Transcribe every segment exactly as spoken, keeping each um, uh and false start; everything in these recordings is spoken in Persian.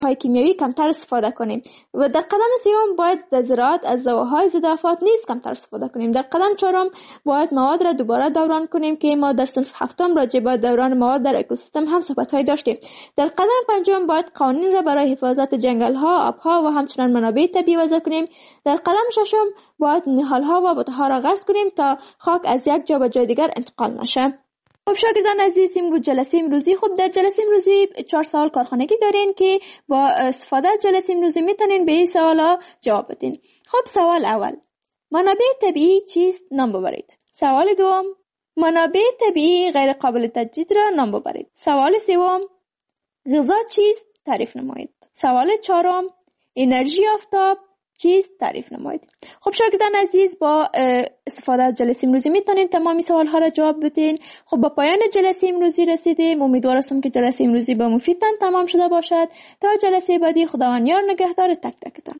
های کیمیایی کمتر استفاده کنیم. و در قدم سوم باید در زراعت از دواهای ضد آفات نیز کمتر استفاده کنیم. در قدم چهارم باید مواد را دوباره دوران کنیم که ما در صنف هفتم راجع به دوران مواد در اکوسیستم هم صحبت‌های داشتیم. در قدم پنجم باید قوانین را برای حفاظت جنگل‌ها، آب‌ها و همچنین منابع طبیعی وضع کنیم. در قدم ششم باید نهال‌ها و بوته‌ها را غرس کنیم تا خاک از یک جا به جای دیگر انتقال نشه. خب شاگردان عزیز، امروز جلسه امروزی خب در جلسه امروزی چهار سوال کارخانگی دارین که با استفاده از جلسه امروزی میتونین به این سوالا جواب بدین. خب سوال اول، منابع طبیعی چیست؟ نام ببرید. سوال دوم، منابع طبیعی غیر قابل تجدید را نام ببرید. سوال سوم، غذا چیست؟ تعریف نمایید. سوال چهارم، انرژی آفتاب چیست؟ تعریف نمایید. خب شاگردان عزیز، با استفاده از جلسه امروزی میتونین تمامی سوال ها را جواب بدین. خب با پایان جلسه امروزی رسیدیم. امیدوار هستم که جلسه امروزی با مفیدتان تمام شده باشد. تا جلسه بعدی، خداوند یار نگهدار تک تکتان.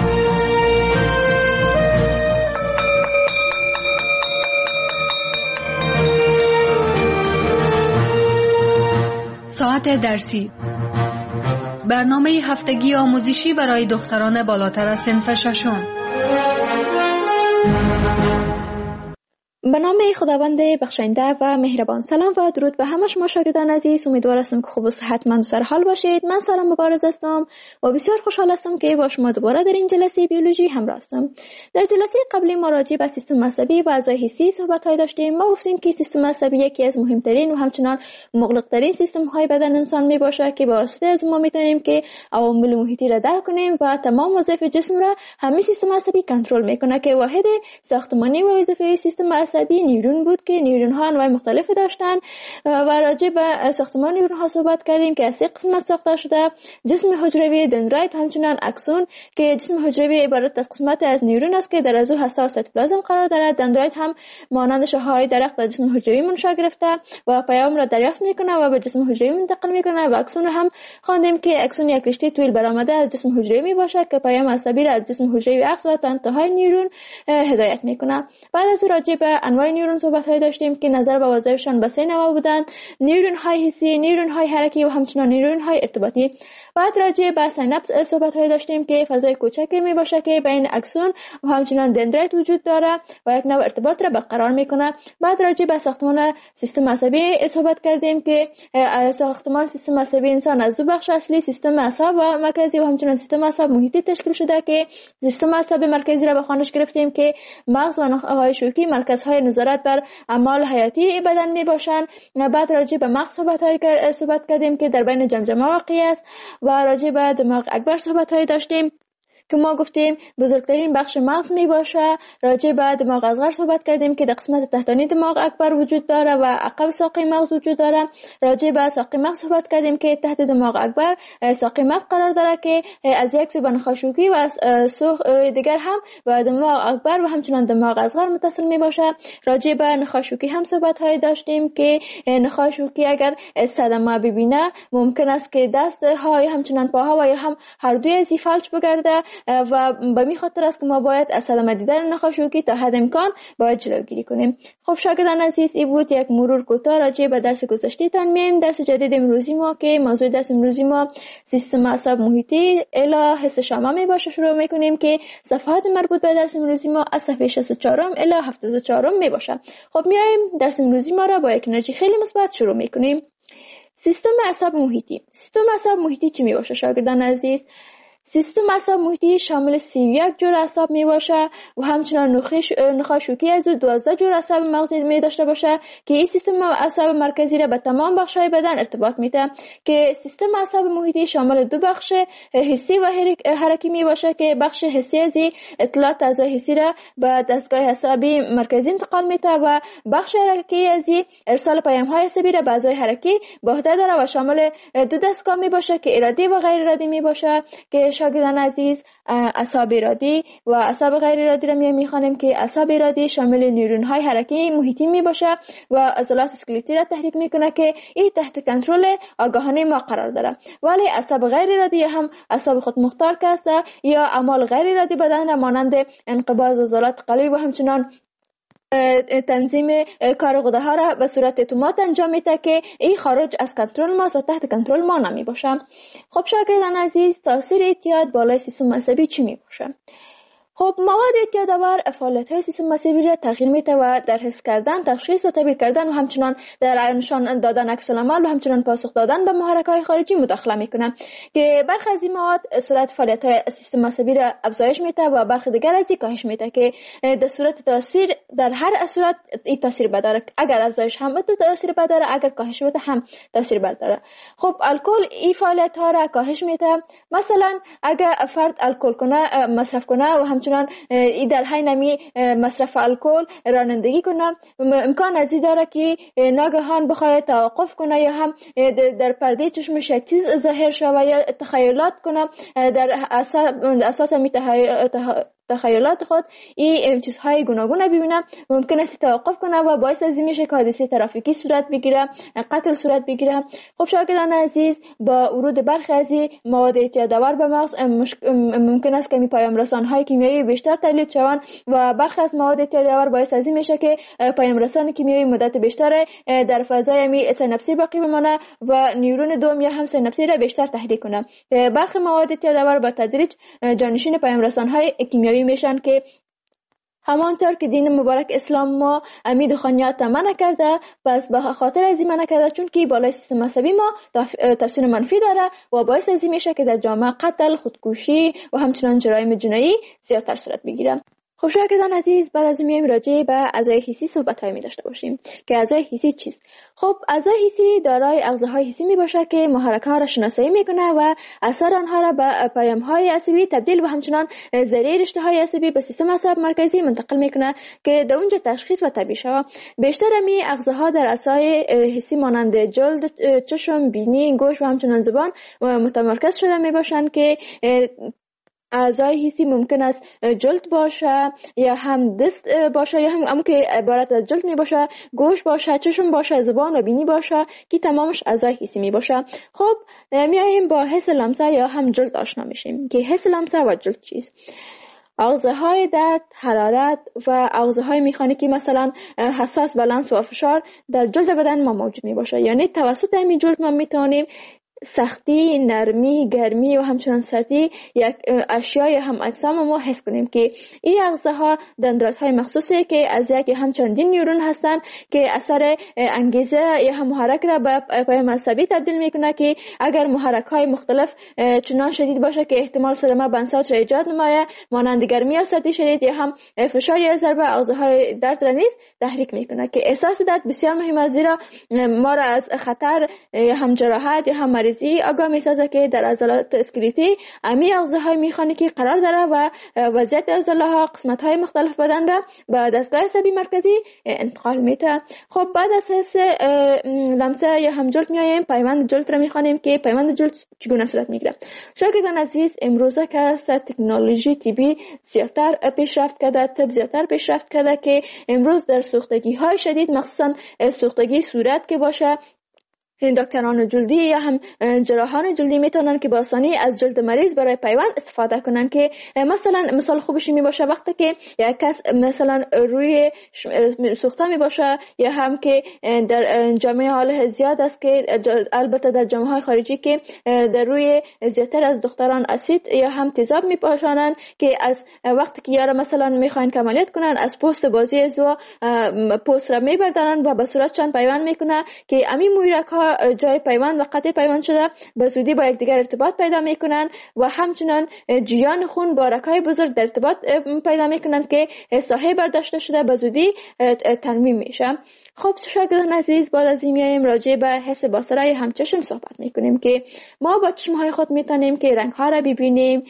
ساعت درسی، برنامه هفتگی آموزشی برای دختران بالاتر از صنف ششم. به نام خداوند بخشنده و مهربان. سلام و درود به همه شما شاگردان عزیز. امیدوار هستم که خوب و صحتمند و سر حال باشید. من سارا مبارز هستم و بسیار خوشحال هستم که با شما دوباره در این جلسه بیولوژی همراه هستم. در جلسه قبلی ما راجع به سیستم عصبی و اعضای حسی صحبت‌های داشتیم. ما گفتیم که سیستم عصبی یکی از مهمترین و همچنان مغلق‌ترین سیستم‌های بدن انسان میباشه که با واسطه از ما میتونیم که عوامل محیطی را درک کنیم و تمام وظایف جسم را همین سیستم عصبی کنترل میکنه که واحد ساختمانی و وظیفه سیستم عصبی نیورون بود که نیورون ها انواع مختلفی داشتن و راجع به ساختمان نیورون ها صحبت کردیم که از سه قسمت ساخته شده: جسم حجروی، دندرایت، همچنین اکسون. که جسم حجروی عبارت از قسمت از نیورون است که در ازو هسته و سایتوپلازم قرار دارد. دندرایت هم مانند شاخه‌های درخت در جسم حجروی منشأ گرفته و پیام را دریافت میکنه و به جسم حجروی منتقل میکنه. و اکسون هم خواندیم که اکسون یک رشته طویل برآمده از جسم حجروی میباشه که پیام عصبی را از جسم حجروی اخذ و تا انتهای نیورون هدایت میکنه. بعد از راجع به انواع نیورون صحبت های داشتیم که نظر به وظایفشان به سه نوع بودند: نیورون های حسی، نیورون های حرکی و همچنین نیورون های ارتباطی. بعد راجع به سیناپس صحبت های داشتیم که فضای کوچکی می باشه که بین اکسون و همچنین دندرایت وجود داره و یک نوع ارتباط را برقرار میکنه. بعد راجع به ساختمان سیستم عصبی صحبت کردیم که ساختمان سیستم عصبی انسان از دو بخش اصلی: سیستم اعصاب و مرکزی و همچنین سیستم اعصاب محیطی تشکیل شده که سیستم اعصاب مرکزی را به خوانش گرفتیم که مغز و نخاع شوکی مرکزهای نظارت بر اعمال حیاتی بدن می باشند. بعد راجع به مغز صحبت های صحبت کردیم که در بین جمجمه واقع است و راجع به دماغ اکبر صحبت های داشتیم که ما گفتیم بزرگترین بخش مغز می باشه. راجع به دماغ اصغر صحبت کردیم که در قسمت تحتانی دماغ اکبر وجود داره و عقب ساقه مغز وجود داره. راجع به ساقه مغز صحبت کردیم که تحت دماغ اکبر ساقه مغز قرار داره که از یک سو به نخاع شوکی و از سو دیگر هم و دماغ اکبر و همچنان دماغ اصغر متصل می باشه. راجع به نخاع شوکی هم صحبت های داشتیم که نخاع شوکی اگر صدمه ببینه ممکن است که دست های همچنان پاها و یا هم هر دوی از فلج بگرده و به می خاطر است که ما باید از صدمه دیدن نخاع شوکی تا حد امکان باید جلوگیری کنیم. خب شاگردان عزیز، این بود یک مرور کوتاه راجع به درس گذشته تان. میایم درس جدید امروزی ما که موضوع درس امروزی ما سیستم اعصاب محیطی الی حس شامه می باشه. شروع میکنیم که صفحات مربوط به درس امروزی ما از صفحه شصت و چهار الی هفتاد و چهار می باشه. خب میایم درس امروزی ما را با یک انرژی خیلی مثبت شروع میکنیم. سیستم اعصاب محیطی. سیستم اعصاب محیطی چی می باشه شاگردان عزیز؟ سیستم اعصاب محیطی شامل سی و یک جور اعصاب می باشه و همچنان نخاع شوکی از دوازده جور اعصاب مغزی می داشته باشه که این سیستم اعصاب مرکزی را به تمام بخش‌های بدن ارتباط میده. که سیستم اعصاب محیطی شامل دو بخش حسی و حرکی می باشه که بخش حسی از اطلاعات اعضای حسی را به دستگاه عصبی مرکزی انتقال میده و بخش حرکی از ارسال پیام‌های عصبی را به اعضای حرکی به عهده داره و شامل دو دستگاه می باشه که ارادی و غیر ارادی می باشه. که شاگردان عزیز، اعصاب ارادی و اعصاب غیر ارادی را می‌خوانیم که اعصاب ارادی شامل نیورون های حرکی محیطی می باشه و عضلات اسکلتی را تحریک میکنه که این تحت کنترل آگاهانه ما قرار داره. ولی اعصاب غیر ارادی هم اعصاب خود مختار که است یا اعمال غیر ارادی بدن را مانند انقباض عضلات قلبی و همچنان تنظیم کار غده ها را به صورت اتومات انجام میده که این خارج از کنترل ما و تحت کنترل ما نمی باشه. خب شاگردان عزیز، تاثیر اعتیاد بالای سیستم عصبی چی می باشه؟ خب مواد اعتیادآور فعالیت های سیستم عصبی را تغییر میده و در حس کردن، تشخیص و تعبیر کردن و همچنان در نشان دادن عکس العمل و همچنان پاسخ دادن به محرک های خارجی مداخله میکنه که برخی از این مواد سرعت فعالیت های سیستم عصبی را افزایش میده و برخی دیگر از این کاهش میده که در صورت تاثیر در هر صورت این تاثیر بداره. اگر افزایش هم بده تاثیر بداره، اگر کاهش بده هم تاثیر بداره. خب الکل این فعالیت ها را کاهش میده. مثلا اگر فرد الکل کنه مصرف کنه و همچنان ای در حین نمی مصرف الکل رانندگی کنه، امکان از این داره که ناگهان بخواد توقف کنه یا هم در پرده چشمش یک چیز ظاهر شود یا تخیلات کنه در اساس می تخیلات خود این چیزهای گوناگون ببینه، ممکن است توقف کنه و باعث از این میشه که حادثه ترافیکی صورت بگیره، قتل صورت بگیره. خب شاگردان عزیز، با ورود برخی از مواد اعتیادآور به مغز ممکن است که می پیام رسانهای کیمیایی بیشتر تولید شوند و برخی از مواد اعتیادآور باعث از این میشه که پیام رسان کیمیایی مدت بیشتر در فضای می سیناپسی باقی بمانه و نیورون دوم یا هم سیناپسی را بیشتر تحریک کنه. برخی مواد اعتیادآور با تدریج جانشین پیام رسانهای کیمیایی میشن که همانطور که دین مبارک اسلام ما امی دخانیات منع کرده، پس به خاطر از این منع کرده چون که بالای سیستم عصبی ما تاثیر منفی داره و باعث از این میشه که در جامعه قتل، خودکشی و همچنان جرایم جنایی زیادتر صورت بگیره. خب شاگردان عزیز، بعد از میایم راجع به اعضای حسی صحبت‌های می داشته باشیم که اعضای حسی چیست؟ خب اعضای حسی دارای اغزاهای حسی می باشه که محرک‌ها را شناسایی میکنه و اثر آنها را به پیام‌های عصبی تبدیل و همچنان ذریعه رشته‌های عصبی به سیستم اعصاب مرکزی منتقل میکنه که در اونجا تشخیص و تعبیه شود. بیشتر می اغزاها در اعضای حسی مانند جلد، چشم، بینی، گوش و همچنان زبان متمرکز شده می باشند که اعضای حسی ممکن است جلد باشه یا هم دست باشه یا هم اما که عبارت از جلد می باشه، گوش باشه، چشم باشه، زبان و بینی باشه که تمامش اعضای حسی می باشه. خب میاییم با حس لمسه یا هم جلد آشنا میشیم که حس لمسه و جلد چیست. اغزاهای درد، حرارت و اغزاهای مکانیکی مثلا حساس به لمس و فشار در جلد بدن ما موجود می باشه. یعنی توسط همین جلد ما میتونیم سختی، نرمی، گرمی و همچنان سردی یک اشیای هم اجسام ما حس کنیم که این اغزاها دندانهای مخصوصی که از یک هم چندین نیورون هستند که اثر انگیزه یا هم محرک را به پیام عصبی تبدیل میکنه که اگر محرک های مختلف چنان شدید باشه که احتمال صدمه بنساج را ایجاد نمایه، مانند گرمی یا سردی شدید یا هم فشار یا ضربه، اغزاهای درد را نیز تحریک میکنه که احساس درد بسیار مهم است، زیرا ما را از خطر یا هم جراحت یا هم مریضی آگاه میسازه که در عضلات اسکلتی امی اغزاهای میخانیکی قرار داره و وضعیت عضله‌ها قسمت‌های مختلف بدن را به دستگاه عصبی مرکزی انتقال میده. خب بعد از حس لمسه یا هم جلد میایم پیوند جلد را میخوانیم که پیوند جلد چگونه صورت میگیره. شاگردان عزیز، امروزه که تکنولوژی طبی زیادتر پیشرفت کرده، طب زیادتر پیشرفت کرده که امروز در سوختگی های شدید، مخصوصا سوختگی صورت که باشه، دکتران جلدی یا هم جراحان جلدی میتونن که با آسانی از جلد مریض برای پیوند استفاده کنن که مثلا مثال خوبش می باشه وقتی که یک کس مثلا روی سوخته می باشه یا هم که در جامعه حال زیاد است که البته در جامعه های خارجی که در روی زیادتر از دختران اسید یا هم تیزاب می پاشانن که از وقتی که یارا مثلا میخواین که عملیات کنن از پوست بازی زو پوست را میبردارن و به صورتشان پیوند میکنه که امی مویرک ها جای پیوند و قطع پیوند شده به زودی با یکدیگر ارتباط پیدا میکنن و همچنان جریان خون با رگ‌های بزرگ در ارتباط پیدا میکنن که ساحه برداشته شده به زودی ترمیم میشه. خب شاگردان عزیز، بعد از این میایم راجع به حس بصری هم چشم صحبت میکنیم که ما با چشمهای خود میتونیم که رنگ ها را ببینیم،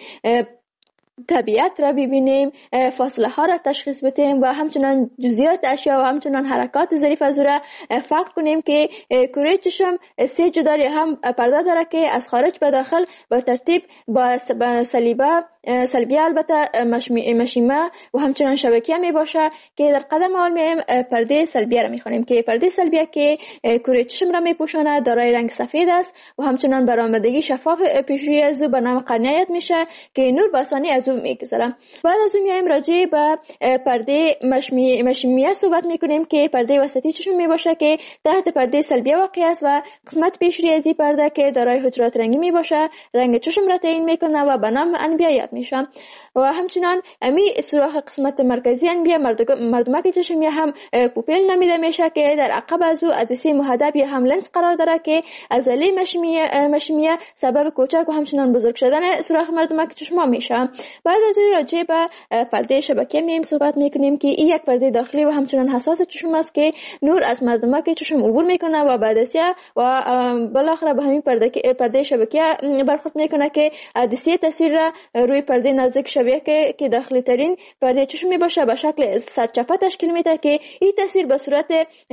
طبیعت را ببینیم، فاصله ها را تشخیص بدیم و همچنان جزئیات اشیا و همچنان حرکات ظریف از را فرق کنیم که کره چشم سه جداری هم پرده داره که از خارج به داخل با ترتیب با صلیبه سلبیه البته مشیمه و همچنان شبکیه می باشه که در قدم اول میایم پرده سلبیه را میخوانیم که پرده سلبیه که کره چشم را میپوشانه دارای رنگ سفید است و همچنان برآمدگی شفاف پیشروی از او به نام قرنیه میشه که نور به آسانی از از اون میگذارم. بعد از اون میایم راجع به پرده مشیمیه مشیمیه صحبت میکنیم که پرده وسطی چشم میباشه که تحت پرده سلبیه واقع است و قسمت پیشری از این پرده که دارای حجرات رنگی میباشه رنگ چشم را تعیین میکنه و به نام انبیه یاد میشه. و همچنان امی سوراخ قسمت مرکزی انبیه مردمک چشم یا هم پوپیل نامیده میشه که در عقب از او عدسه محدب یا هم لنز قرار داره که عضله مشیمیه مشیمیه سبب کوچک و همچنان بزرگ شدن سوراخ مردمک چشم میشه. بعد از اون راجع به پرده شبکیه میم صحبت میکنیم که این یک پرده داخلی و همچنان حساس چشم است که نور از مردمک چشم عبور میکنه و بعد از و بالاخره به همین پرده پرده شبکیه برخورد میکنه که عدسه تصویر را روی پرده نازک شبیه که که داخلی ترین پرده چشم میباشه به شکل سرچپه تشکیل میده که این تصویر به صورت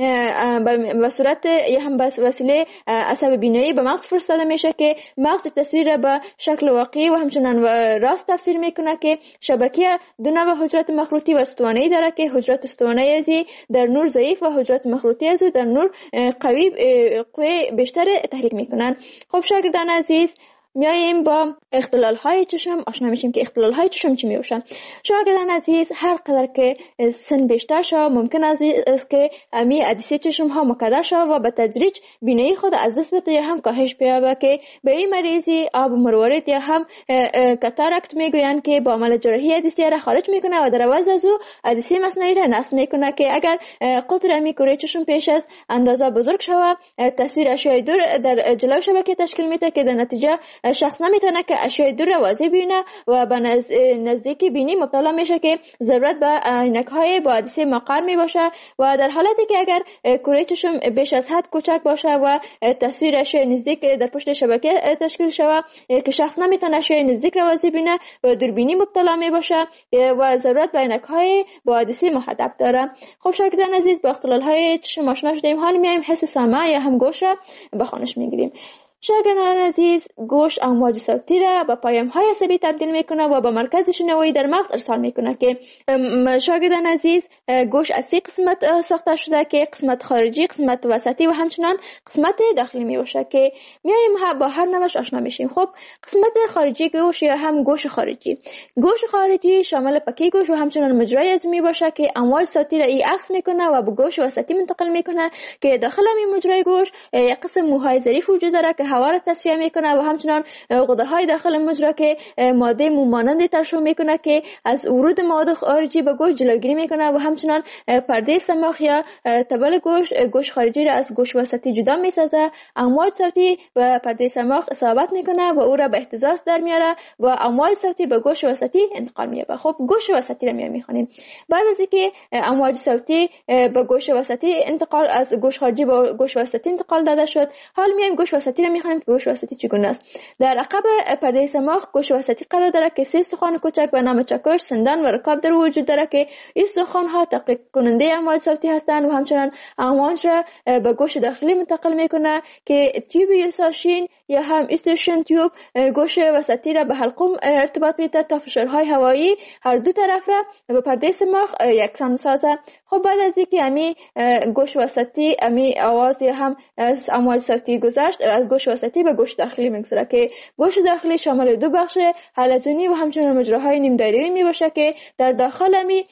به صورت یا هم به وسیله عصب بینایی به مغز فرستاده میشه که مغز تصویر را به شکل واقعی و همچنان راست تفسیر میکنه که شبکیه دو نوع حجرات مخروطی و استوانه‌ای داره که حجرات استوانه‌ای ازی در نور ضعیف و حجرات مخروطی ازو در نور قوی قوی بیشتر تحریک میکنن. خب شاگردان عزیز میاییم با اختلال های چشم آشنا میشیم که اختلال های چشم چی میوشن. شاگردان عزیز هر قدر که سن بیشتر شد ممکن است که امی عدسه چشم ها مکدر شد و به تدریج بینایی خود از دست بده یا هم کاهش پیابه که به این مریضی آب مروارید یا هم کاتاراکت میگویند که با عمل جراحی عدسه را خارج میکنه و در عوض از او عدسه مصنوعی را نصب میکنه که اگر قطر امی کره چشم پیش از اندازه بزرگ شود تصویر اشیاء دور در جلو شبکه تشکیل میده که در نتیجه شخص نمیتونه که اشیاء دور را واضح ببینه و به نزدیکی بینی مبتلا میشه که ضرورت به عینک های با عدسه مقر می باشه و در حالتی که اگر کره چشم بیش از حد کوچک باشه و تصویر اشیاء نزدیک در پشت شبکه تشکیل شود که شخص نمیتونه اشیاء نزدیک را واضح ببینه و دوربینی مبتلا می باشه و ضرورت به عینک های با عدسه محدب داره. خب شاگردان عزیز با اختلال های چشم آشنا شدیم. حال میایم حس سمع یا هم گوش را به خوانش میگیریم. شاگردان عزیز گوش امواج صوتی را به پیام های عصبی تبدیل میکنه و به مرکز شنوایی در مغز ارسال میکنه که شاگردان عزیز گوش از سه قسمت ساخته شده که قسمت خارجی، قسمت وسطی و همچنان قسمت داخلی میباشه که میایم با هر نوعش آشنا میشیم. خب قسمت خارجی گوش یا هم گوش خارجی گوش خارجی شامل پکی گوش و همچنان مجرای از میباشه که امواج صوتی را ای عکس میکنه و به گوش وسطی منتقل میکنه که داخل این مجرای گوش یک قسم موهای ظریف وجود داره که هوا را تصفیه میکنه و همچنان غده های داخل مجرا که ماده مو مانند ترشح میکنه که از ورود مواد خارجی به گوش جلوگیری میکنه و همچنان پرده سماخ یا تبل گوش گوش خارجی را از گوش وسطی جدا میسازه. امواج صوتی به پرده سماخ اصابت میکنه و او را به اهتزاز در میاره و امواج صوتی به گوش وسطی انتقال مییابه. خب گوش وسطی را میخونیم. بعد از اینکه امواج صوتی به گوش وسطی انتقال از گوش خارجی به گوش وسطی انتقال داده شد، حال میایم گوش وسطی را میخونیم که گوش وسطی چگونه است. در عقب پرده سماخ گوش وسطی قرار داره که سه استخوان کوچک به نام چکش، سندان و رکاب در وجود داره که این استخوان ها تقلیق کننده امواج صوتی هستند و همچنان امواج را به گوش داخلی منتقل میکنه که تیوب یوساشین یا هم استرشن تیوب گوش وسطی را به حلقوم ارتباط میده تا فشارهای هوایی هر دو طرف را به پرده سماخ یکسان سازه. خب بعد از اینکه امی گوش وسطی امی آواز یا هم از امواج صوتی گذشت، از گوش وسطی به گوش داخلی میگذره که گوش داخلی شامل دو بخش حلزونی و همچنان مجراهای نیم دایره‌ای میباشه که در داخل امی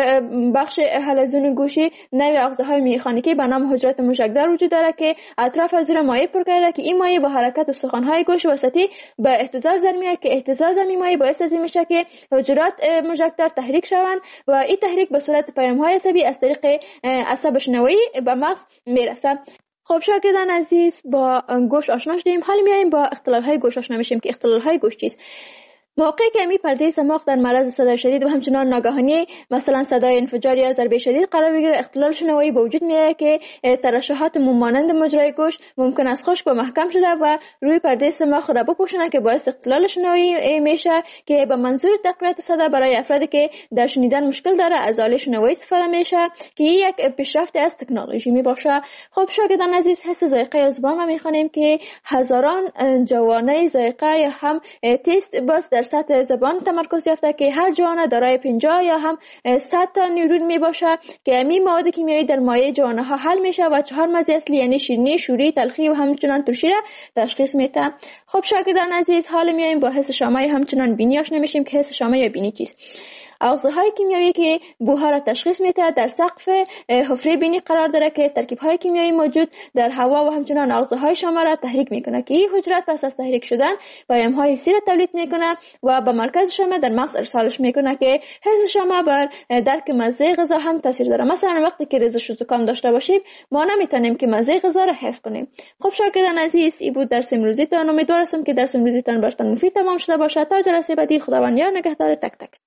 بخش حلزونی گوشی نوع اغزه‌های میخانیکی به نام حجرات موشکدار وجود داره که اطراف از اون مایع پر کرده که این مایع با حرکت استخوان‌های گوش وسطی به اهتزاز در میاد که اهتزاز این مایع باعث از این میشه که حجرات موشکدار تحریک شوند و این تحریک به صورت پیام‌های عصبی از طریق عصب شنوایی به مغز میرسه. خب شاگردان عزیز با گوش آشنا شدیم. حالا میایم با اختلال‌های گوش آشنا میشیم که اختلال‌های گوش چیست. موقعی که می پرده سماخ در معرض صدای شدید و همچنان ناگهانی مثلا صدای انفجار یا ضربه شدید قرار بگیره، اختلال شنوایی به وجود میاد که ترشحات مو مانند مجرای گوش ممکن است خشک و محکم شده و روی پرده سماخ را بپوشونه که باعث اختلال شنوایی میشه که به منظور تقویت صدا برای افرادی که در شنیدن مشکل داره از آله شنوایی استفاده میشه که یک پیشرفت از تکنولوژی می باشه. خب شاگردان عزیز حس ذائقه یا زبان را میخوانیم که هزاران جوانه ذائقه یا هم تست باز در سطح زبان تمرکز یافته که هر جوانه دارای پنجاه یا هم صد تا نیورون می باشه که امی مواد کیمیایی در مایع جوانه ها حل میشه و چهار مزه اصلی یعنی شیرینی، شوری، تلخی و همچنان ترشی را تشخیص میده. خب شاگردان عزیز، حالا میایم با حس شامای همچنان بینی آشنا میشیم که حس شامای یا بینی چیست. آغازهای کیمیایی که بوها را تشخیص میده در سقف حفره بینی قرار داره که ترکیب‌های کیمیایی موجود در هوا و همچنان آغازهای شما را تحریک میکنه که این حجرات پس از تحریک شدن پیام‌های سی را تولید میکنه و به مرکز شما در مغز ارسالش میکنه که حس شما بر درک مزه غذا هم تاثیر داره. مثلا وقتی که ریزش و زکام داشته باشیم ما نمیتونیم که مزه غذا را حس کنیم. خب شاگردان عزیز، این بود درس امروزیتان. امیدوارم که درس امروزیتان براتون مفید تمام شده باشه. تا جلسه بعدی خداوند یار نگهدار تک تک.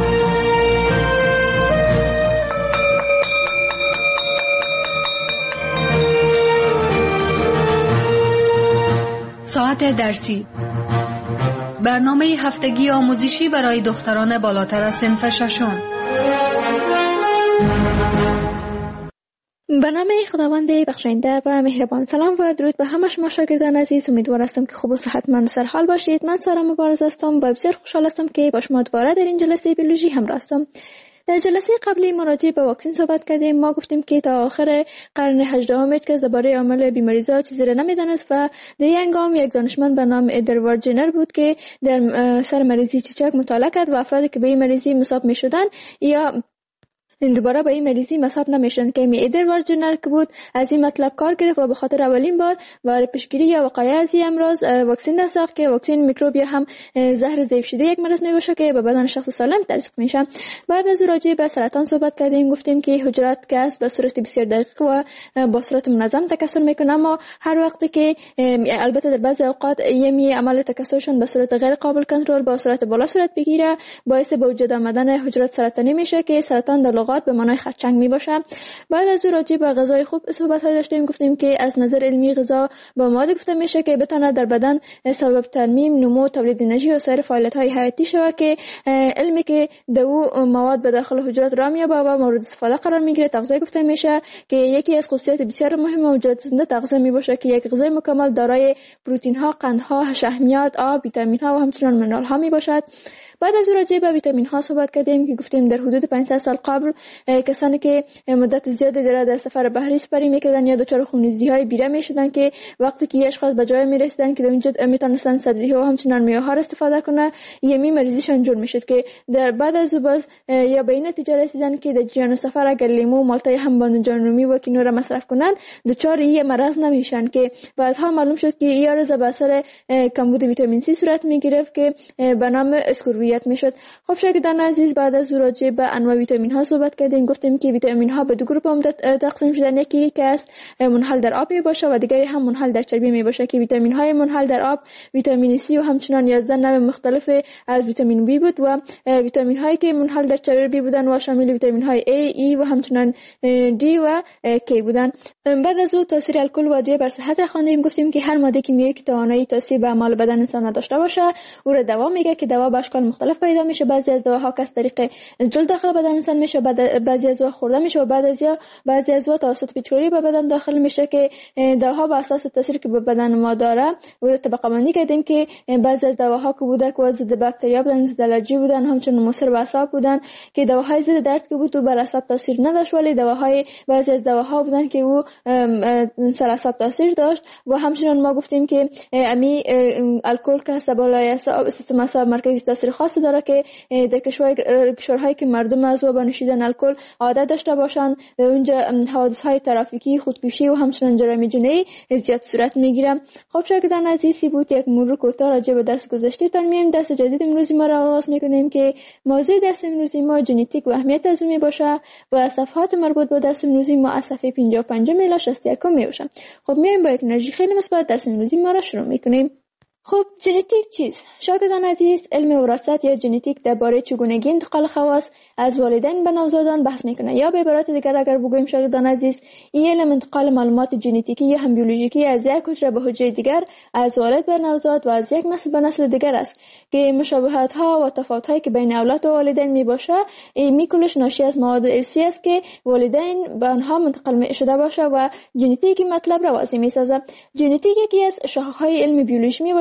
ساعت درسی، برنامه هفتگی آموزشی برای دختران بالاتر از صنف ششم. به نام خداوند بخشنده و مهربان. سلام و درود به همه شما شاگردان عزیز. امیدوار هستم که خوب و صحتمند و سرحال باشید. من سارا مبارز هستم و بسیار خوشحال هستم که با شما دوباره در این جلسه بیولوژی همراه هستم. در جلسه قبلی ما راجع به واکسن صحبت کردیم. ما گفتیم که تا آخر قرن هجدهم هیچ کس درباره عامل بیماری‌زا چیزی را نمی‌دانست و در این هنگام یک دانشمند به نام ادوارد جنر بود که در سر مریضی چیچک مطالعه کرد و افرادی که به این مریضی مصاب می‌شدند یا دوباره با این مریضی مصاب نمیشن که می ادوارد جنر که بود از این مطلب کار گرفت و به خاطر اولین بار برای پیشگیری یا وقایع از این امراض واکسن ساخت که واکسن میکروب یا هم زهر ضعیف شده یک مرض میباشه که به بدن شخص سالم تزریق میشه. بعد از راجع به سرطان صحبت کردیم. گفتیم که حجرات که به صورت بسیار دقیق و با صورت منظم تکثر میکنه، اما هر وقتی که البته در بعضی اوقات یمی عمل تکثرشون به صورت غیر قابل کنترل با صورت بالا صورت بگیره، باعث به وجود آمدن حجرات سرطانی میشه که سرطان در به معنای خرچنگ می باشه. بعد از او راجع به غذای خوب صحبت های داشتیم. گفتیم که از نظر علمی غذا با مواد گفته میشه که بتونه در بدن سبب ترمیم، نمو، تولید انرژی و سایر فعالیت های حیاتی شود که علمی که دو مواد به داخل حجرات را میابه و مورد استفاده قرار میگیره تغذیه گفته میشه که یکی از خصوصیات بسیار مهم موجود زنده تغذیه می باشه که یک غذای مکمل دارای پروتئین ها، قند ها، شحمیات، آب، ویتامین ها و همچنین منرال ها می باشد. بعد از راجع به ویتامین ها صحبت کردیم که گفتیم در حدود پانصد سال قبل کسانی که مدت زیادی در سفر بحری سپری میکردن یا دچار خونریزی های بیره میشدن که وقتی که اشخاص به جای میرسیدن که در اونجا میتونستن سبزی ها و همچنین میوه ها استفاده کنن، یمی مریضیشون جور میشد که در بعد از باز یا به این نتیجه رسیدن که در جریان سفر اگر لیمو، مالتای هم بادمجان رومی و کینو را مصرف کنن دچار این مرض نمیشن که بعدها معلوم شد که این عرض به اثر کمبود ویتامین سی صورت میگرفت که به نام اسکوربیت میشد. خب شاگردان عزیز، بعد از راجع به انواع ویتامین ها صحبت کردیم. گفتیم که ویتامین ها به دو گروه عمده تقسیم شدن، یکی که است منحل در آب می باشه و دیگری هم منحل در چربی می باشه که ویتامین های منحل در آب ویتامین سی و همچنین یازده نوع مختلف از ویتامین بی بود و ویتامین هایی که منحل در چربی بودن و شامل ویتامین های A، E و همچنین دی و K بودن. بعد از او تاثیر الکل و ادویه بر صحت را خواندیم. گفتیم که هر ماده کیمیایی که توانایی تاثیر به اعمال بدن انسان داشته باشه او را دوا میگه که دوا به اشکال مختلف پیدا میشه. بعضی از دواها که از طریق جلد داخل بدن انسان میشه، بعضی از دوا خورده میشه و بعد از یا بعضی از دوا توسط پیچوری به بدن داخل میشه که دواها به اساس تاثیری که به بدن ما داره او را طبقه بندی کردیم که بعضی از دواها که بوده که ضد باکتریا بودن، ضد الرژی بودن، همچنین مضر به اعصاب بودن که دواهای ضد درد که بود و بر اعصاب تاثیر نداشت، ولی دواهای بعضی از دواها بودن که او سر اعصاب تاثیر داشت. و همچنین ما گفتیم که امی الکل که بالای اعصاب سیستم اعصاب مرکزی تاثیر خاصی داره که در کشورهایی که مردم از و با نوشیدن الکل عادت داشته باشند اونجا حوادث های ترافیکی، خودکشی و همچنین جرایم جنایی زیاد صورت میگیره. خب شاگردان عزیزی، بود یک مرور کوتاه راجع به درس گذشته تان میایم. درس جدید امروزی ما را آغاز میکنیم که موضوع درس امروزی ما ژنتیک و اهمیت از اون باشه و صفحات مربوط به درس امروزی ما از صفحه پنجاه و پنج الی شصت و یک میباشه. خب میایم با یک انرژی خیلی مثبت درس امروزی ما را شروع میکنیم. خب ژنتیک چیست؟ شاگردان عزیز، علم وراثت یا ژنتیک درباره چگونگی انتقال خواص از والدین به نوزادان بحث میکنه، یا به عبارت دیگر اگر بگوییم شاگردان عزیز، این علم انتقال معلومات ژنتیکی یا هم بیولوژیکی از یک حجره به حجره دیگر، از والد به نوزاد و از یک نسل به نسل دیگر است که مشابهت ها و تفاوت هایی که بین اولاد و والدین میباشه این کلش ناشی از مواد ارثی است که والدین به آنها منتقل شده باشه و ژنتیک مطلب را واضح میسازه. ژنتیک یکی از شاخه‌های علم بیولوژی میباشه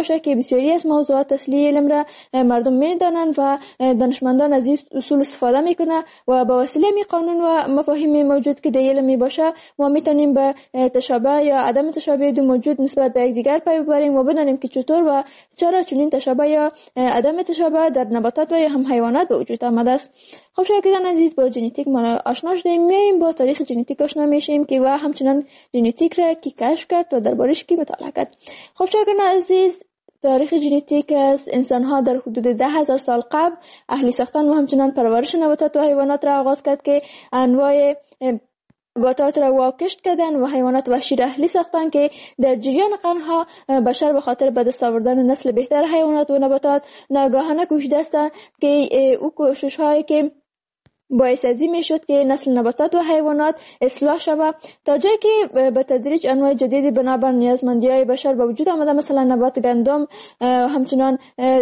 باشه که بسیاری از موضوعات اصلی علم را مردم میدانند و دانشمندان از این اصول استفاده میکنه و با وسیله می قانون و مفاهیم موجود که در علم می باشه ما میتونیم به تشابه یا عدم تشابه دو موجود نسبت به یکدیگر پی ببریم و بدانیم که چطور و چرا چنین تشابه یا عدم تشابه در نباتات و یا هم حیوانات به وجود آمده است. خب شاگردان عزیز، با ژنتیک ما آشنا شدیم، میایم با تاریخ ژنتیک آشنا میشیم که و همچنان ژنتیک را کی کشف کرد و دربارش کی مطالعه کرد. خب شاگردان عزیز، تاریخ ژنتیک از انسان‌ها در حدود ده هزار سال قبل اهلی ساختن و همچنان پرورش نباتات و حیوانات را آغاز کرد که انواع نباتات را واکشت کردن و حیوانات وحشی را اهلی ساختن که در جریان قرنها بشر به خاطر به دست آوردن نسل بهتر حیوانات و نباتات ناگهانه کوشیده است که او کوشش هایی که باعث ازی می شد که نسل نباتات و حیوانات اصلاح شود تا جایی که به تدریج انواع جدیدی بنابر نیازمندی های بشر به وجود آمده، مثلا نبات گندم، همچنان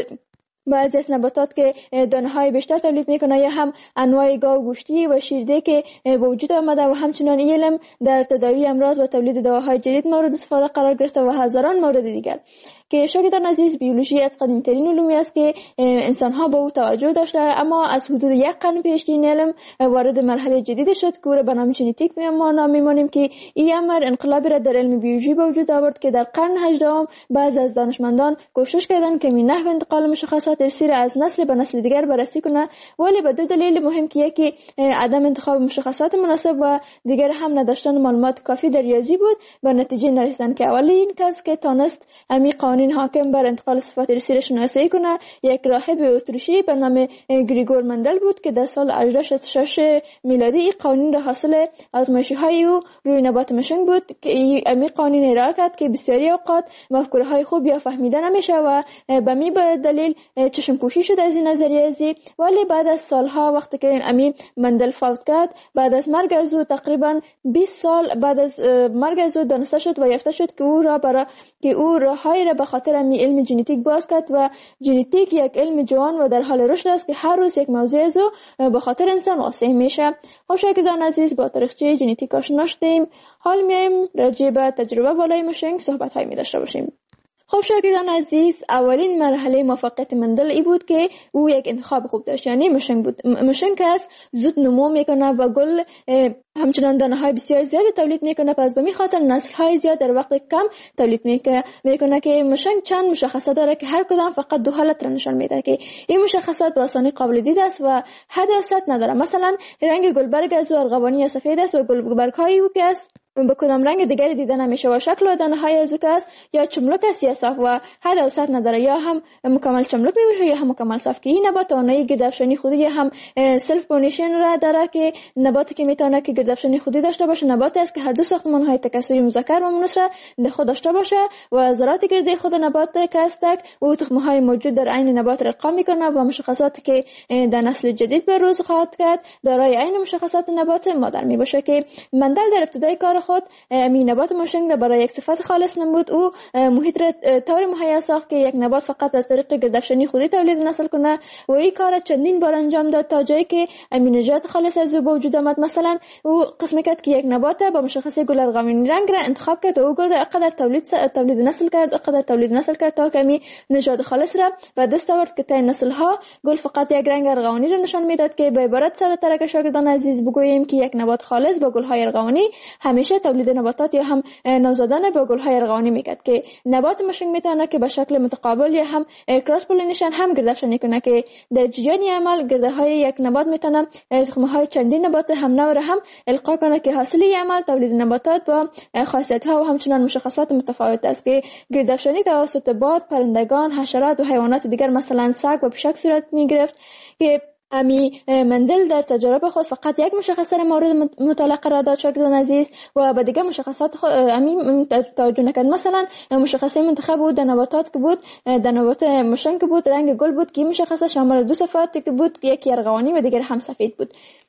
بعضی از نباتات که دانه های بیشتر تولید میکنه یا هم انواع گاو گوشتی و شیرده که به وجود آمده و همچنان علم در تداوی امراض و تولید دواهای جدید مورد استفاده قرار گرفته و هزاران مورد دیگر که شاگردان عزیز بیولوژی از قدیم ترین علومی است که انسان ها به او توجه داشته، اما از حدود یک قرن پیش این علم وارد مرحله جدید شد که او را به نام ژنتیک ما نام می‌مانیم که این امر انقلابی را در علم بیولوژی به وجود آورد که در قرن هجدهم بعض از دانشمندان کوشش کردند که این نحو انتقال مشخصات ارثی را از نسل به نسل دیگر بررسی کنه، ولی به دو دلیل مهم که یکی عدم انتخاب مشخصات مناسب و دیگر هم نداشتن معلومات کافی در ریاضی بود، به نتیجه نرسیدن که اولی این کس که تانست امی قوانین حاکم بر انتقال صفات ارثی را شناسایی کنه یک راهب اتریشی به نام گریگور مندل بود که در سال هزار و هشتصد و شصت و شش میلادی این قوانین را حاصل آزمایشی های او روی نبات مشنگ بود که امی قوانین ارائه کرد که بسیاری اوقات مفکوره های خوب یا فهمیده نمیشه و به می به دلیل چشم پوشی شد از این نظریه ازی، ولی بعد از سالها وقتی که امی مندل فوت کرد، بعد از مرگ از او تقریبا بیست سال بعد از مرگ از او دانسته شد و یافته شد که او را برای که او راههای را به خاطر امی علم ژنتیک باز کرد و ژنتیک یک علم جوان و در حال رشد است که هر روز یک موضوع از او به خاطر انسان واضح میشه. خب شاگردان عزیز، با تاریخچه ژنتیک آشنا شدیم، حال میایم راجع به تجربه بالای مشنگ صحبت های می داشته باشیم. خب شاگردان عزیز، اولین مرحله موفقیت مندل ای بود که او یک انتخاب خوب داشت، یعنی مشنگ بود. مشنگ است زود نمو میکنه و گل همچنان دانه های بسیار زیادی تولید میکنه، پس به می خاطر نسل های زیاد در وقت کم تولید میکنه که مشنگ چند مشخصات داره که هر کدام فقط دو حالت را نشان میده که این مشخصات به آسانی قابل دید است و حد و سطح نداره. مثلا رنگ گلبرگ از ارغوانی یا سفید است و گلبرگ های او که است به کدام رنگ دیگری دیده نمیشه و شکل و دانه های از او که است یا چملک است یا صاف و حد و سطح نداره، یا هم مکمل چملک میشه یا هم مکمل صاف که این نبات آنایی گردافشانی خودی یا هم سلف پولینیشن را داره که نباتی که میتونه که گردافشانی خودی داشته باشه نباتی است که هر دو ساختمان های تکثری مذکر و مؤنث را در خود داشته باشه و ذرات گردی خود نبات که است او تخم های موجود در عین نبات را ارقام میکنه و مشخصاتی که در نسل جدید به روز خواهد کرد دارای عین مشخصات نبات مادر میباشه که مندل در ابتدای کار خود می نبات مشنگ را برای یک صفت خالص نمود. او محیط را طور مهیا ساخت که یک نبات فقط از طریق گردافشانی خودی تولید نسل کنه و این کار چندین بار انجام داد تا جایی که امینوژات خالص از او به وجود آمد. مثلا او قسم کرد که یک نبات با مشخصه گل ارغوانی رنگ را انتخاب کرد و او گل را قدر تولید تولید نسل کرد و قدر تولید نسل کرد تا کمی نژاد خالص را به دست آورد که تا نسل ها گل فقط یک رنگ ارغوانی را نشان میداد که به عبارت ساده تر که شاگردان عزیز بگوییم که یک نبات خالص با گل های ارغوانی همیشه تولید نباتات یا هم نوزادن با گل های ارغوانی میکرد که نبات مشنگ میتونه که به شکل متقابل یا هم کراس پولینیشن هم گردافشانی کنه که در جریان عمل گرده های یک نبات میتونه تخم های چندین نبات هم نوع را هم القا کنه که حاصل عمل تولید نباتات با خاصیت ها و همچنان مشخصات متفاوت است که گردافشانی توسط باد، پرندگان، حشرات و حیوانات دیگر مثلا سگ و پشک صورت میگرفت که امی مندل در تجربه خود فقط یک مشخصه مورد مطالعه قرار داد شاگردان عزیز و به دیگه مشخصات امی توجه نکرد. مثلا مشخصه منتخب بود در نباتات که بود در نبات مشنگ بود رنگ گل بود که مشخصه شامل دو صفات که بود یکی ارغوانی و دیگر هم سفید بود.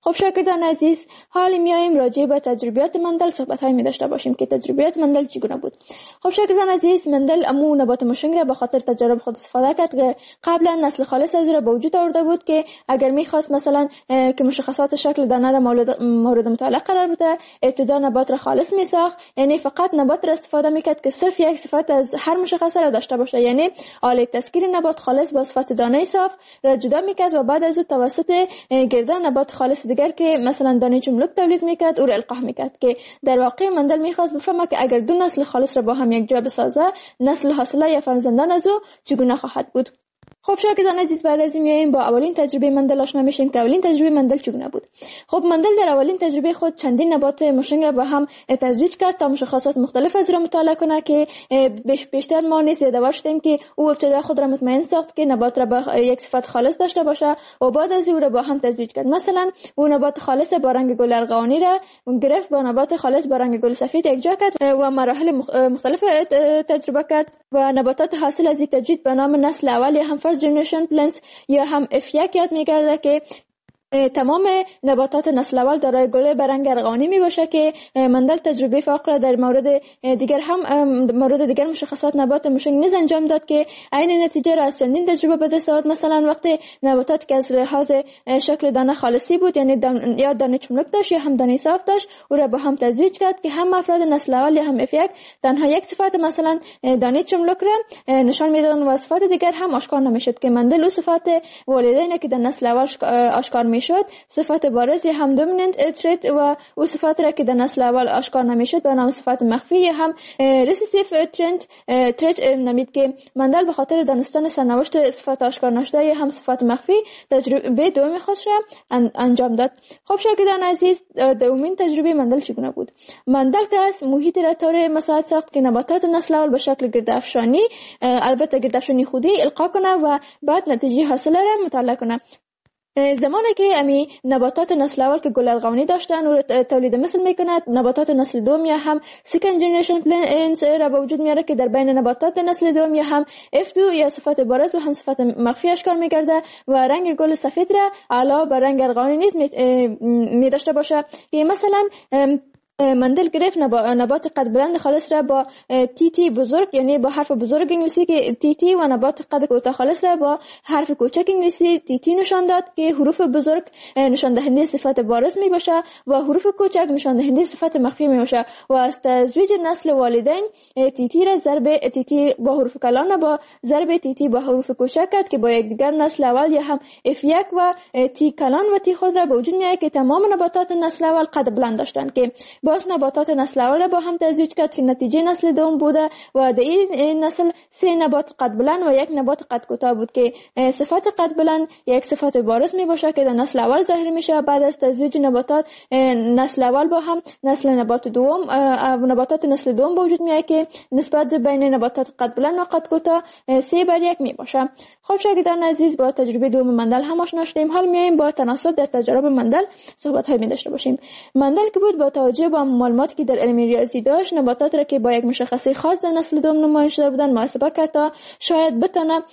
خب شاگردان عزیز، حال میایم راجع به تجربیات مندل صحبت های می داشته باشیم که تجربیات مندل چگونه بود. خب شاگردان عزیز، مندل امو نبات مشنگ را به خاطر تجارب خود استفاده کرد که قبلا نسل خالص از را به وجود آورده بود که اگر میخواست مثلا که مشخصات شکل دانه را مورد مطالعه قرار بده، ابتدا نبات را خالص میساخت، یعنی فقط نبات را استفاده میکرد که صرف یک صفت از هر مشخصه را داشته باشه، یعنی آله تسکیر نبات خالص با صفت دانه صاف را جدا میکرد و بعد از او توسط گردان نبات خالص دیگر که مثلا دانه چملک تولید میکرد او را القاح میکرد. که در واقع مندل میخواست بفهمه که اگر دو نسل خالص را با هم یک جا بسازه، نسل حاصله یا فرزندان از او چگونه خواهد بود. خب شاگردان عزیز، بعد از این میایم با اولین تجربه مندل آشنا میشیم که اولین تجربه مندل چگونه بود. خب مندل در اولین تجربه خود چندین نبات مشنگ را با هم تزویج کرد تا مشخصات مختلف از را مطالعه کنه که بیشتر ما نیز یادآور شدیم که او ابتدا خود را مطمئن ساخت که نبات را با یک صفت خالص داشته باشه و بعد از او را با هم تزویج کرد. مثلا او نبات خالص با رنگ گل ارغوانی را گرفت با نبات خالص با رنگ گل سفید یکجا کرد و مراحل مختلف تجربه کرد و نباتات حاصل از این تجوید به نام نسل اول یا هم فرست جنریشن پلنتس یا هم اف یک یاد می‌گرده که تمام نباتات نسل اول دارای گل به رنگ ارغوانی می باشه که مندل تجربه فوق را در مورد دیگر هم مورد دیگر مشخصات نبات مشنگ نیز انجام داد که عین نتیجه را از چندین تجربه به دست آورد. مثلا وقتی نباتات که از لحاظ شکل دانه خالصی بود، یعنی دان یا دانه چملک داشت یا هم دانه صاف داشت، او را با هم تزویج کرد که هم افراد نسل اول یا هم اف یک تنها یک صفت مثلا دانه چملک را نشان میدادند و صفات دیگر هم آشکار نمیشد که مندل او صفات والدین که در نسل اول آشکار می شد صفت بارز یا هم دومیننت تریت و او صفات را که در نسل اول آشکار نمیشد به نام صفت مخفی یا هم ریسیسیف ترند تریت نامید که مندل به خاطر دانستن سرنوشت صفات آشکار نشده یا هم صفات مخفی تجربه دومی خودش را انجام داد. خب شاگردان عزیز، دومین تجربه مندل چگونه بود؟ مندل که از محیط را طور مساعد ساخت که نباتات نسل اول به شکل گردافشانی، البته گردافشانی خودی القا کنه و بعد نتیجه حاصله را مطالعه کنه. زمانی که امی نباتات نسل اول که گل ارغوانی داشتن و تولید مثل میکند، نباتات نسل دوم یا هم سکند جنریشن پلنتس را به وجود میاره که در بین نباتات نسل دوم یا هم اف دو یا صفت بارز و هم صفت مخفی اشکار میگرده و رنگ گل سفید را علاوه بر رنگ ارغوانی نیز می داشته باشه. مثلا مندل گرفت نبات قد بلند خالص را با تی تی بزرگ، یعنی با حرف بزرگ انگلیسی که تی تی، و نبات قد کوتاه خالص را با حرف کوچک انگلیسی تی تی نشان داد که حروف بزرگ نشان دهنده صفت بارز می باشه و حروف کوچک نشان دهنده صفت مخفی می باشه و از تزویج نسل والدین تی تی را ضرب تی تی با حروف کلان با ضرب تی تی با حروف کوچک کرد که با یکدیگر نسل اول یا هم اف یک و تی کلان و تی خود را به وجود میاره که تمام نباتات نسل اول قد بلند داشتند که باز نباتات نسل اول را با هم تزویج کرد که نتیجه نسل دوم بوده و در این نسل سه نبات قد بلند و یک نبات قد کوتاه بود که صفت قد بلند یک صفت بارز می باشه که در نسل اول ظاهر میشه. بعد از تزویج نباتات نسل اول با هم نسل نبات دوم نباتات نسل دوم به وجود میاد که نسبت بین نباتات قد بلند و قد کوتاه سه بر یک می باشه. خب شاگردان عزیز، با تجربه دوم مندل هم آشنا شدیم. حال میایم با تناسب در تجارب مندل صحبت های می داشته باشیم. مندل که بود با توجه به معلوماتی که در علم ریاضی داشت، نباتات را که با یک مشخصه خاص در نسل دوم نمایش شده بودند محاسبه کرد تا شاید بتونه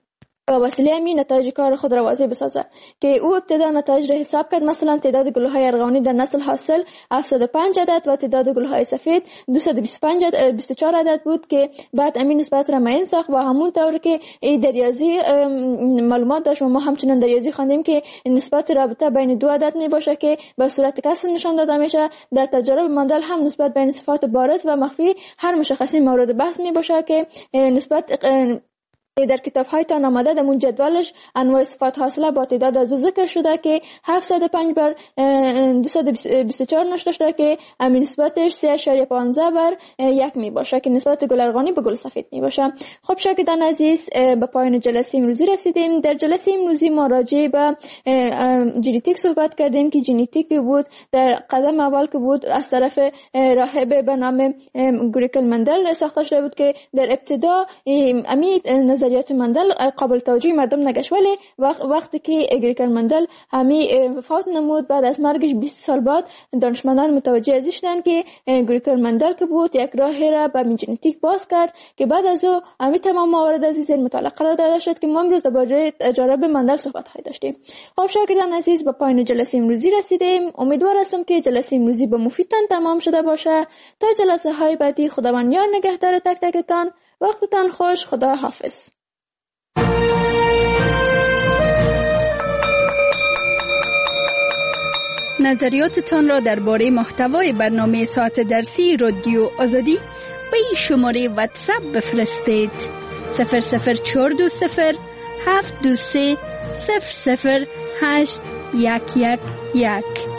و وسیله همین نتایج کار خود را واضح بسازه که او ابتدا نتایج را حساب کرد. مثلا تعداد گل‌های ارغوانی در نسل حاصل هفتصد و پنج عدد و تعداد گل‌های سفید دویست و بیست و پنج عدد بیست و چهار عدد بود که بعد امین نسبت را معین ساخت و همون طور که این در ریاضی معلومات داشت و ما همچنین در ریاضی خواندیم که نسبت رابطه بین دو عدد می باشه که به صورت کسر نشان داده میشه. در تجارب مندل هم نسبت بین صفات بارز و مخفی هر مشخصی مورد بحث می باشه که نسبت در کتاب های تان آمده در اون جدولش انواع صفات حاصله با تعداد از ذکر شده که هفتصد و پنج بر دویست و بیست و چهار نشده شده که همین نسبتش سه اشاریه پانزده بر یک می باشه که نسبت گل ارغوانی به گل سفید می باشه. خب شاگردان عزیز، به پایان جلسه امروزی رسیدیم. در جلسه امروزی ما راجع به ژنتیک صحبت کردیم که ژنتیک بود در قدم اول که بود از طرف راهب به نام گریکل مندل ساخته شده بود که در ابتدا امی نظریات مندل قابل توجه مردم نگشت، ولی وقتی که گریگور مندل همی فوت نمود بعد از مرگش بیست سال بعد دانشمندان متوجه ازش شدند که گریگور مندل که بود یک راهی را به ژنتیک باز کرد که بعد از او همی تمام موارد از این مطالعه قرار داده شد که ما امروز درباره تجارب مندل صحبت های داشتیم. خب شاگردان عزیز، به پایان جلسه امروزی رسیدیم. امیدوار هستم که جلسه امروزی به مفیدتان تمام شده باشه. تا جلسه های بعدی خداوند یار نگهدار تک تکتان. وقتتان خوش. خدا حافظ. نظریاتتان را درباره محتوای برنامه ساعت درسی رادیو آزادی به این شماره واتساپ بفرستید: صفر صفر چهار دو صفر هفت دو سه صفر صفر هشت یک یک یک.